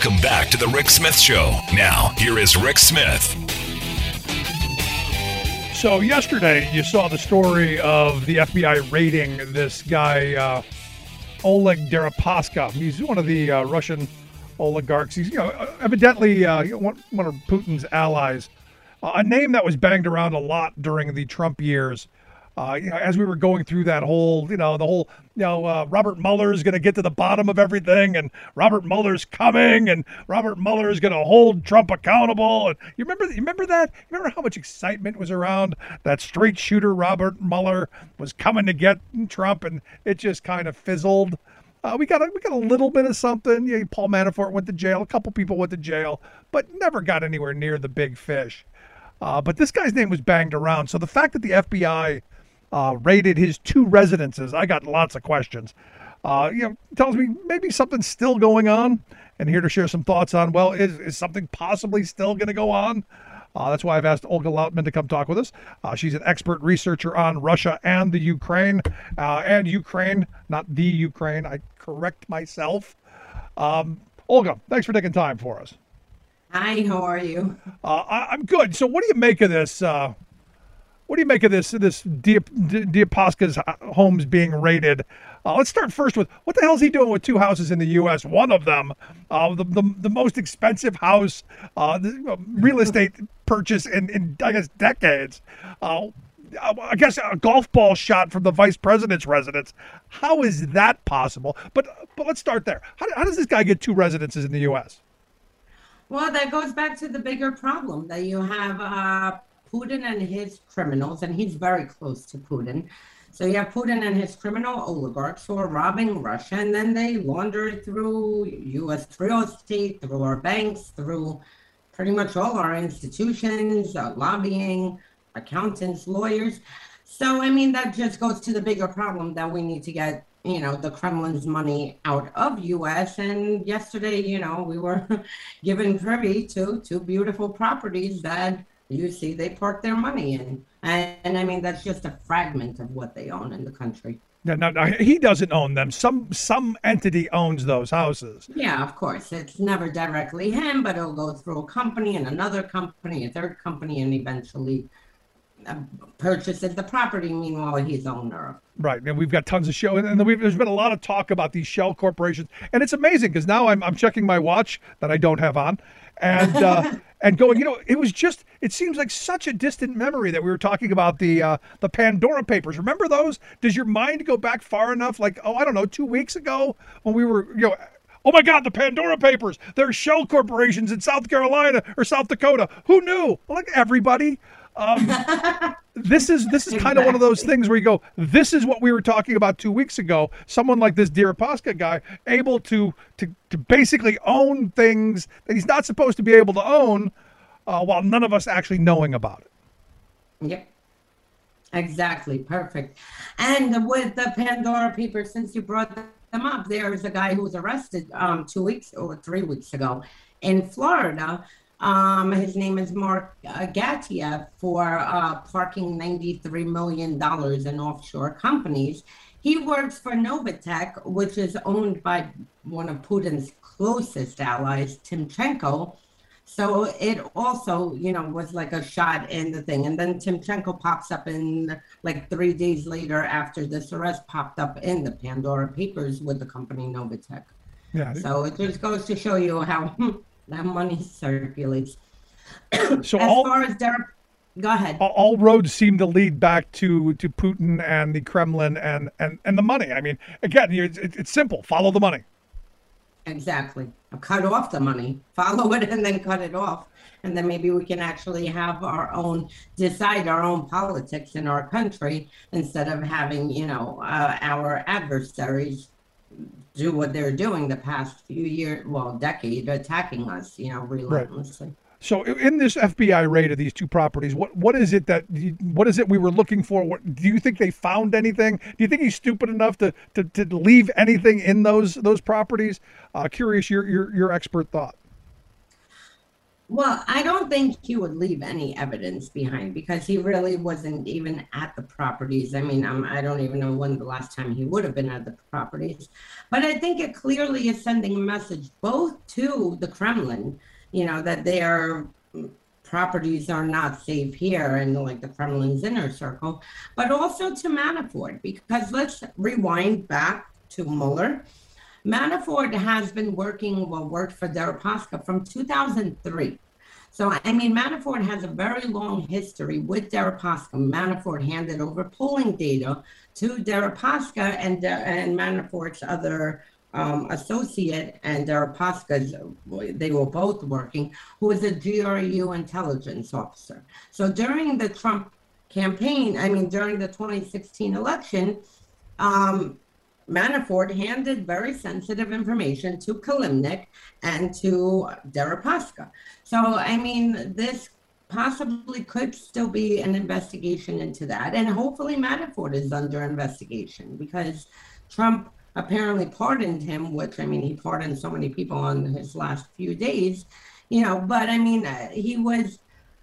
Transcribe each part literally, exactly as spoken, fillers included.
Welcome back to the Rick Smith Show. Now, here is Rick Smith. So yesterday, you saw the story of the F B I raiding this guy, uh, Oleg Deripaska. He's one of the uh, Russian oligarchs. He's, you know, evidently uh, one, one of Putin's allies. Uh, a name that was banged around a lot during the Trump years. Uh, you know, as we were going through that whole, you know, the whole, you know, uh, Robert Mueller is going to get to the bottom of everything, and Robert Mueller's coming, and Robert Mueller is going to hold Trump accountable. And you remember, you remember that? You remember how much excitement was around that straight shooter Robert Mueller was coming to get Trump, and it just kind of fizzled. Uh, we got a, we got a little bit of something. Yeah, Paul Manafort went to jail. A couple people went to jail, but never got anywhere near the big fish. Uh, but this guy's name was banged around. So the fact that the F B I Uh, raided his two residences, I got lots of questions. Uh, you know, tells me maybe something's still going on. And here to share some thoughts on, well, is, is something possibly still going to go on? Uh, that's why I've asked Olga Lautman to come talk with us. Uh, she's an expert researcher on Russia and the Ukraine. Uh, and Ukraine, not the Ukraine. I correct myself. Um, Olga, thanks for taking time for us. Hi, how are you? Uh, I, I'm good. So what do you make of this? Uh, What do you make of this this Deripaska's homes being raided? Uh, let's start first with what the hell is he doing with two houses in the U S? One of them, uh, the, the the most expensive house, uh, the, uh, real estate purchase in, in I guess decades. Uh, I guess a golf ball shot from the vice president's residence. How is that possible? But but let's start there. How, how does this guy get two residences in the U S? Well, that goes back to the bigger problem that you have. Uh, Putin and his criminals, and he's very close to Putin. So you have Putin and his criminal oligarchs who are robbing Russia, and then they launder it through U S real estate, through our banks, through pretty much all our institutions, uh, lobbying, accountants, lawyers. So, I mean, that just goes to the bigger problem that we need to get, you know, the Kremlin's money out of U S. And yesterday, you know, we were given privy to two beautiful properties that you see they park their money in. And, and I mean, that's just a fragment of what they own in the country. No, no, no, he doesn't own them. Some some entity owns those houses. Yeah, of course. It's never directly him, but it'll go through a company and another company, a third company, and eventually uh, purchases the property. Meanwhile, he's owner of. Right, and we've got tons of show, and, and we've, there's been a lot of talk about these shell corporations, and it's amazing because now I'm I'm checking my watch that I don't have on, and uh, and going, you know, it was just, it seems like such a distant memory that we were talking about the uh, the Pandora Papers. Remember those? Does your mind go back far enough? Like, oh, I don't know, two weeks ago when we were, you know. Oh my God, the Pandora Papers. They're shell corporations in South Carolina or South Dakota. Who knew? Like everybody. Um, this is this is kind of one of those things where you go, this is what we were talking about two weeks ago. Someone like this Deripaska guy able to to to basically own things that he's not supposed to be able to own, uh, while none of us actually knowing about it. Yep. Exactly. Perfect. And with the Pandora Papers, since you brought them up, there's a guy who was arrested um, two weeks or three weeks ago in Florida. Um, his name is Mark uh, Gatiev for uh, parking ninety-three million dollars in offshore companies. He works for Novitek, which is owned by one of Putin's closest allies, Timchenko. So it also, you know, was like a shot in the thing. And then Timchenko pops up in like three days later after this arrest popped up in the Pandora Papers with the company Novitek. Yeah. So it just goes to show you how that money circulates. So as all, far as Derek, go ahead. All, all roads seem to lead back to, to Putin and the Kremlin and, and, and the money. I mean, again, it's, it's simple. Follow the money. Exactly. Cut off the money, follow it, and then cut it off. And then maybe we can actually have our own, decide our own politics in our country instead of having, you know, uh, our adversaries do what they're doing the past few years, well, decade, attacking us, you know, relentlessly. Right. So in this F B I raid of these two properties, what what is it that what is it we were looking for? What, do you think they found anything? Do you think he's stupid enough to to, to leave anything in those those properties? Uh, curious your your your expert thought. Well, I don't think he would leave any evidence behind because he really wasn't even at the properties. I mean, um, I don't even know when the last time he would have been at the properties. But I think it clearly is sending a message both to the Kremlin, you know, that their properties are not safe here in like the Kremlin's inner circle, but also to Manafort, because let's rewind back to Mueller. Manafort has been working, well, worked for Deripaska from two thousand three. So, I mean, Manafort has a very long history with Deripaska. Manafort handed over polling data to Deripaska and, uh, and Manafort's other um, associate and Deripaska's, they were both working, who was a G R U intelligence officer. So during the Trump campaign, I mean, during the twenty sixteen election, um, Manafort handed very sensitive information to Kilimnik and to Deripaska. So, I mean, this possibly could still be an investigation into that. And hopefully Manafort is under investigation because Trump apparently pardoned him, which, I mean, he pardoned so many people on his last few days, you know, but I mean, uh, he was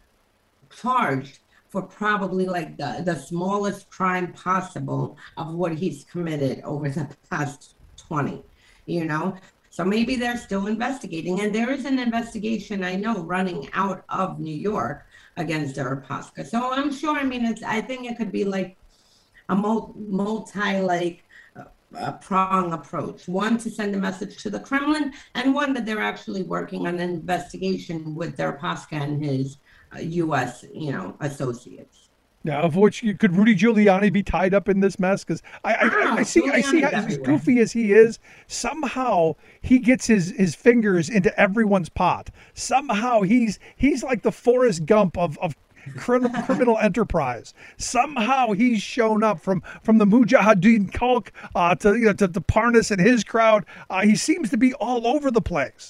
charged for probably like the, the smallest crime possible of what he's committed over the past twenty, you know? So maybe they're still investigating. And there is an investigation, I know, running out of New York against Deripaska. So I'm sure, I mean, it's, I think it could be like a multi, like, uh, prong approach. One, to send a message to the Kremlin, and one that they're actually working on an investigation with Deripaska and his Uh, U S, you know, associates. Yeah, of which you, could Rudy Giuliani be tied up in this mess? Because I, I, Oh, I see, I see, how, Giuliani's as everywhere. goofy as he is, somehow he gets his his fingers into everyone's pot. Somehow he's he's like the Forrest Gump of of criminal criminal enterprise. Somehow he's shown up from from the Mujahideen Khalq uh, to you know to, to Parnas and his crowd. Uh, he seems to be all over the place.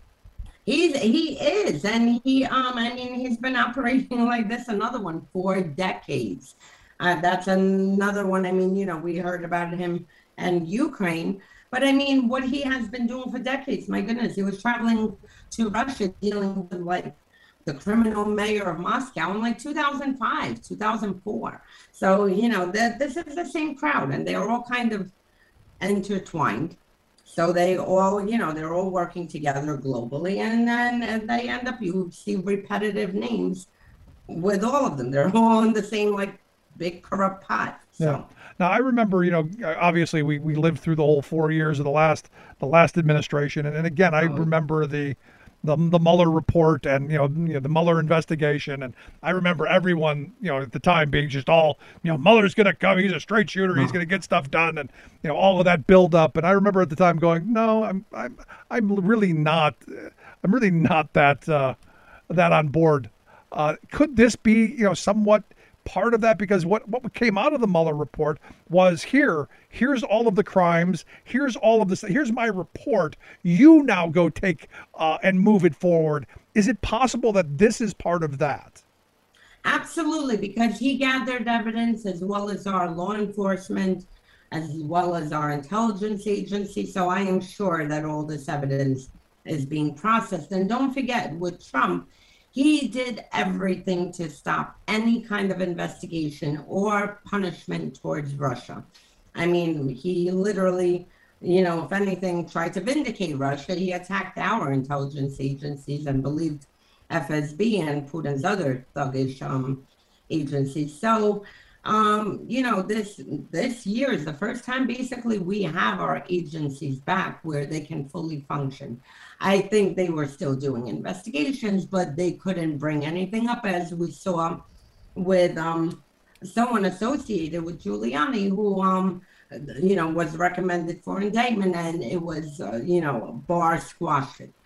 He's he is, and he um I mean he's been operating like this. Another one for decades. Uh, that's another one. I mean, you know, we heard about him and Ukraine, but I mean, what he has been doing for decades. My goodness, he was traveling to Russia, dealing with like the criminal mayor of Moscow in like two thousand five, two thousand four. So you know that this is the same crowd, and they're all kind of intertwined. So they all, you know, they're all working together globally, and then and they end up, you see repetitive names with all of them. They're all in the same, like, big corrupt pot. So. Yeah. Now I remember, you know, obviously we, we lived through the whole four years of the last the last administration, and, and again I Oh. remember the the the Mueller report and you know, you know the Mueller investigation, and I remember everyone you know at the time being just all you know Mueller's going to come, he's a straight shooter, he's going to get stuff done, and you know all of that build up, and I remember at the time going, no, I'm I'm I'm really not I'm really not that uh, that on board. Uh, could this be you know somewhat part of that? Because what, what came out of the Mueller report was here, here's all of the crimes, here's all of this, here's my report. You now go take uh, and move it forward. Is it possible that this is part of that? Absolutely, because he gathered evidence as well as our law enforcement, as well as our intelligence agency. So I am sure that all this evidence is being processed. And don't forget, with Trump, he did everything to stop any kind of investigation or punishment towards Russia. I mean, he literally, you know, if anything, tried to vindicate Russia. He attacked our intelligence agencies and believed F S B and Putin's other thuggish um, agencies. So, um, you know, this this year is the first time basically we have our agencies back where they can fully function. I think they were still doing investigations, but they couldn't bring anything up, as we saw with um, someone associated with Giuliani who, um, you know, was recommended for indictment, and it was, uh, you know, bar squashed it.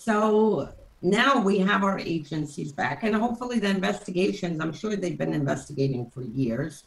So now we have our agencies back, and hopefully the investigations, I'm sure they've been investigating for years.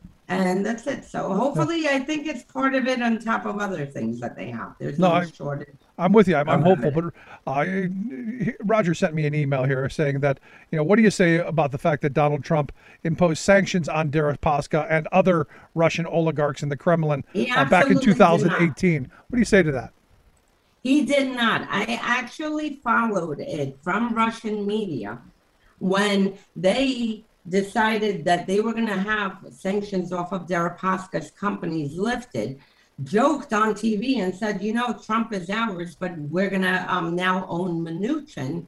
And that's it. So hopefully, I think it's part of it on top of other things that they have. There's no, No, I- shortage. I'm with you. I'm, I'm Oh, hopeful, but uh, Roger sent me an email here saying that, you know, what do you say about the fact that Donald Trump imposed sanctions on Deripaska and other Russian oligarchs in the Kremlin He uh, back in absolutely did not. two thousand eighteen? What do you say to that? He did not. I actually followed it from Russian media when they decided that they were going to have sanctions off of Deripaska's companies lifted, joked on T V and said, you know, Trump is ours, but we're going to um, now own Mnuchin,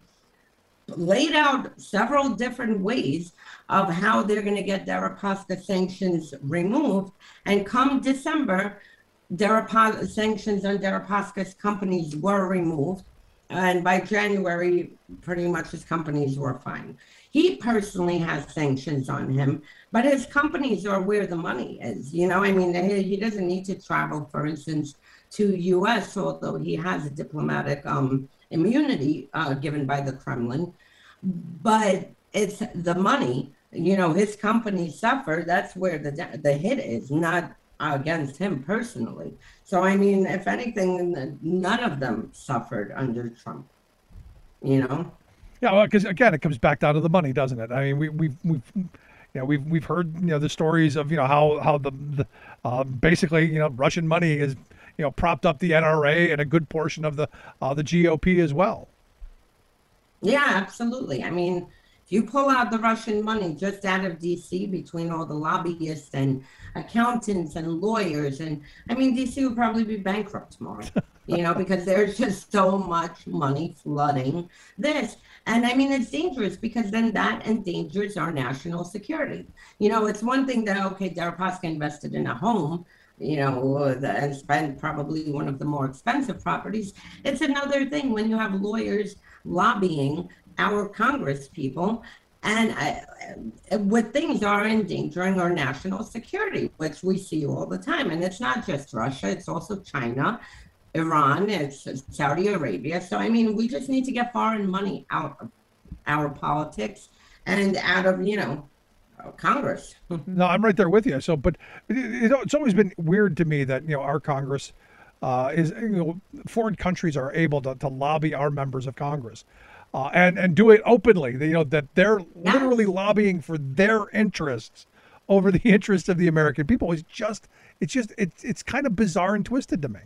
laid out several different ways of how they're going to get Deripaska sanctions removed. And come December, Deripaska sanctions on Deripaska's companies were removed. And by January, pretty much his companies were fine. He personally has sanctions on him, but his companies are where the money is. You know, I mean, he doesn't need to travel, for instance, to U S, although he has a diplomatic um, immunity uh, given by the Kremlin. But it's the money, you know, his companies suffer. That's where the the hit is, not against him personally. So, I mean, if anything, none of them suffered under Trump, you know? Yeah, well, because again, it comes back down to the money, doesn't it? I mean, we, we've, we've, you know, we've, we've heard, you know, the stories of, you know, how, how the, the uh, basically, you know, Russian money is, you know, propped up the N R A and a good portion of the, uh, the G O P as well. Yeah, absolutely. I mean, if you pull out the Russian money just out of D C between all the lobbyists and accountants and lawyers, and I mean, D C would probably be bankrupt tomorrow, you know, because there's just so much money flooding this. And I mean, it's dangerous because then that endangers our national security. You know, it's one thing that, okay, Deripaska invested in a home, you know, and spent probably one of the more expensive properties. It's another thing when you have lawyers lobbying our Congress people, and uh, with things are endangering our national security, which we see all the time. And it's not just Russia, it's also China, Iran, it's Saudi Arabia. So, I mean, we just need to get foreign money out of our politics and out of, you know, Congress. No, I'm right there with you. So, but it, it's always been weird to me that, you know, our Congress uh, is, you know, foreign countries are able to, to lobby our members of Congress. Uh, and and do it openly, you know, that they're Yes. literally lobbying for their interests over the interests of the American people. Is just, it's just, it's it's kind of bizarre and twisted to me.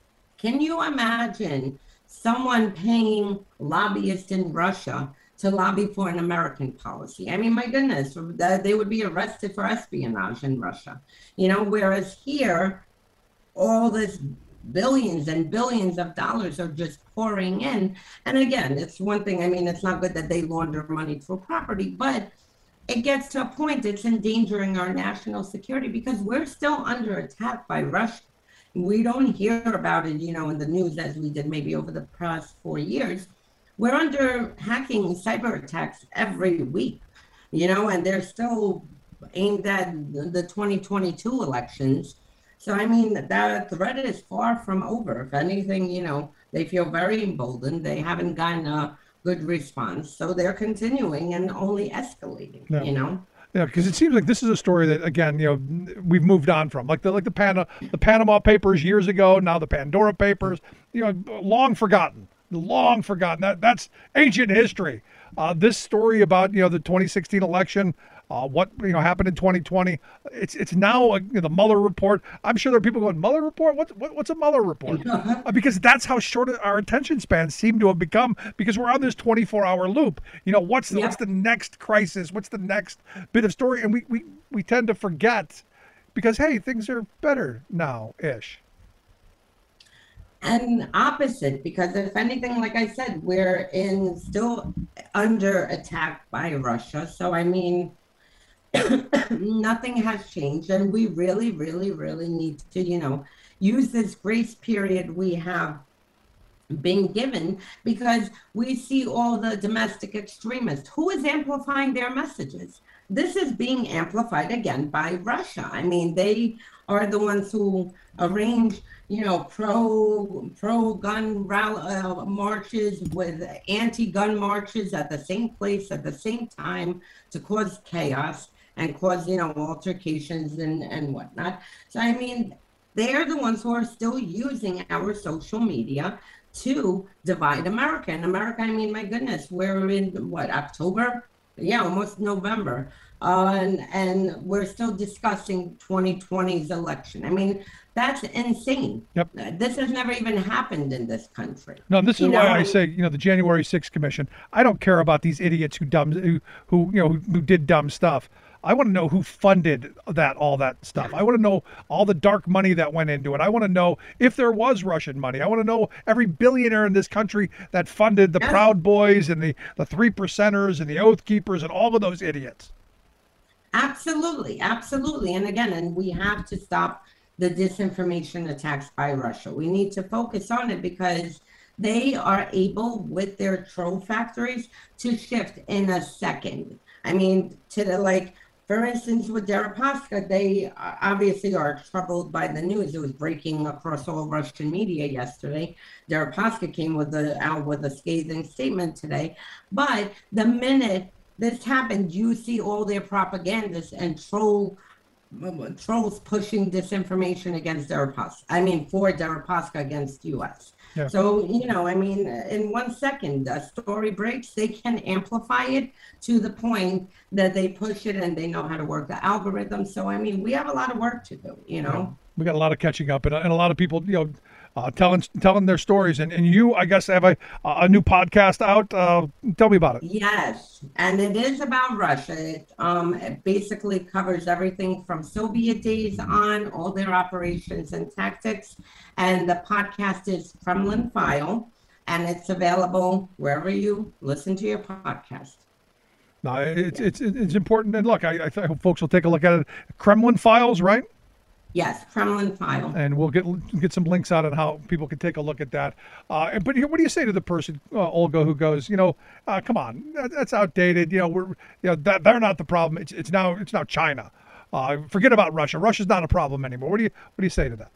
Can you imagine someone paying lobbyists in Russia to lobby for an American policy? I mean, my goodness, they would be arrested for espionage in Russia, you know, whereas here, all this billions and billions of dollars are just pouring in. And again, it's one thing, I mean, it's not good that they launder money through property, but it gets to a point it's endangering our national security because we're still under attack by Russia. We don't hear about it, you know, in the news as we did maybe over the past four years. We're under hacking cyber attacks every week, you know, and they're still aimed at the twenty twenty-two elections. So, I mean, that threat is far from over. If anything, you know, they feel very emboldened. They haven't gotten a good response. So they're continuing and only escalating, Yeah. you know? Yeah, because it seems like this is a story that, again, you know, we've moved on from, like the like the Pana, the Panama Papers years ago. Now the Pandora Papers, you know, long forgotten, long forgotten. That that's ancient history. Uh, this story about, you know, the twenty sixteen election, uh, what, you know, happened in twenty twenty. It's it's now uh, you know, the Mueller report. I'm sure there are people going, Mueller report? What, what what's a Mueller report? Uh, because that's how short our attention spans seem to have become. Because we're on this twenty-four hour loop. You know, what's the, Yeah. what's the next crisis? What's the next bit of story? And we we we tend to forget because hey, things are better now ish. And opposite, because if anything, like I said, we're in still under attack by Russia. So, I mean, nothing has changed. And we really, really, really need to, you know, use this grace period we have been given because we see all the domestic extremists. Who is amplifying their messages? This is being amplified again by Russia. I mean, they are the ones who arrange, you know, pro pro gun rally, uh, marches with anti-gun marches at the same place at the same time to cause chaos and cause, you know, altercations and and whatnot. So I mean, they're the ones who are still using our social media to divide America. And America, I mean, my goodness, we're in what, October? Yeah, almost November. Uh, and, and we're still discussing twenty twenty's election. I mean, that's insane. Yep. Uh, This has never even happened in this country. No, this is You why know? I say, you know, the January sixth Commission. I don't care about these idiots who dumb, who, who you know, who, who did dumb stuff. I want to know who funded that, all that stuff. I want to know all the dark money that went into it. I want to know if there was Russian money. I want to know every billionaire in this country that funded the Yeah. Proud Boys and the, the Three Percenters and the Oath Keepers and all of those idiots. Absolutely, absolutely. And again, and we have to stop the disinformation attacks by Russia. We need to focus on it because they are able, with their troll factories, to shift in a second. I mean, to the like, for instance, with Deripaska, they uh, obviously are troubled by the news. It was breaking across all Russian media yesterday. Deripaska came with a, out with a scathing statement today. But the minute this happened, you see all their propagandists and troll trolls pushing disinformation against Deripaska. I mean, for Deripaska against U S. Yeah. So, you know, I mean, in one second, a story breaks, they can amplify it to the point that they push it and they know how to work the algorithm. So, I mean, we have a lot of work to do, you know. We got a lot of catching up, and, and a lot of people, you know, uh, telling telling their stories. And, and you, I guess, have a a new podcast out. Uh, tell me about it. Yes, and it is about Russia. It, um, it basically covers everything from Soviet days on, all their operations and tactics. And the podcast is Kremlin File, and it's available wherever you listen to your podcast. No, it's it's it's important. And look, I, I th- hope folks will take a look at it. Kremlin Files, right? Yes, Kremlin File. And we'll get get some links out on how people can take a look at that. Uh, but here, what do you say to the person, uh, Olga, who goes, you know, uh, come on, that, that's outdated. You know, we're, you know, that they're not the problem. It's it's now it's now China. Uh, forget about Russia. Russia's not a problem anymore. What do you what do you say to that?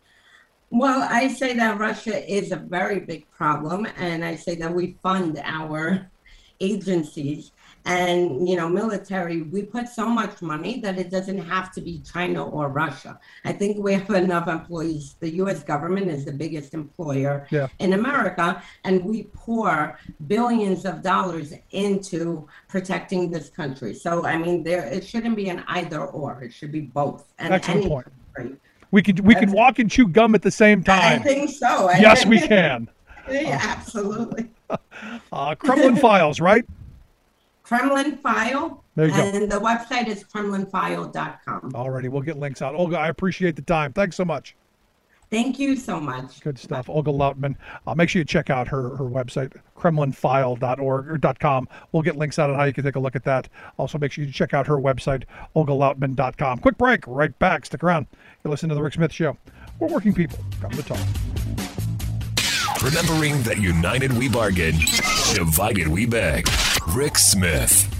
Well, I say that Russia is a very big problem, and I say that we fund our agencies and, you know, military. We put so much money that it doesn't have to be China or Russia. I think we have enough employees. The U S government is the biggest employer Yeah. in America, and we pour billions of dollars into protecting this country. So, I mean, there it shouldn't be an either or. It should be both. And Excellent any point. country. We can we can walk and chew gum at the same I time. think so. Yes, we can. Yeah, absolutely. Uh, Kremlin Files, right? Kremlin File. There you go. And the website is kremlin file dot com. Alrighty, we'll get links out. Olga, I appreciate the time. Thanks so much. Thank you so much. Good stuff. Olga Lautman. Uh, make sure you check out her her website, kremlin file dot org or .com. We'll get links out on how you can take a look at that. Also, make sure you check out her website, olga lautman dot com. Quick break. Right back. Stick around. You're listening to The Rick Smith Show. We're working people. Come to talk. Remembering that united we bargain, divided we beg. Rick Smith.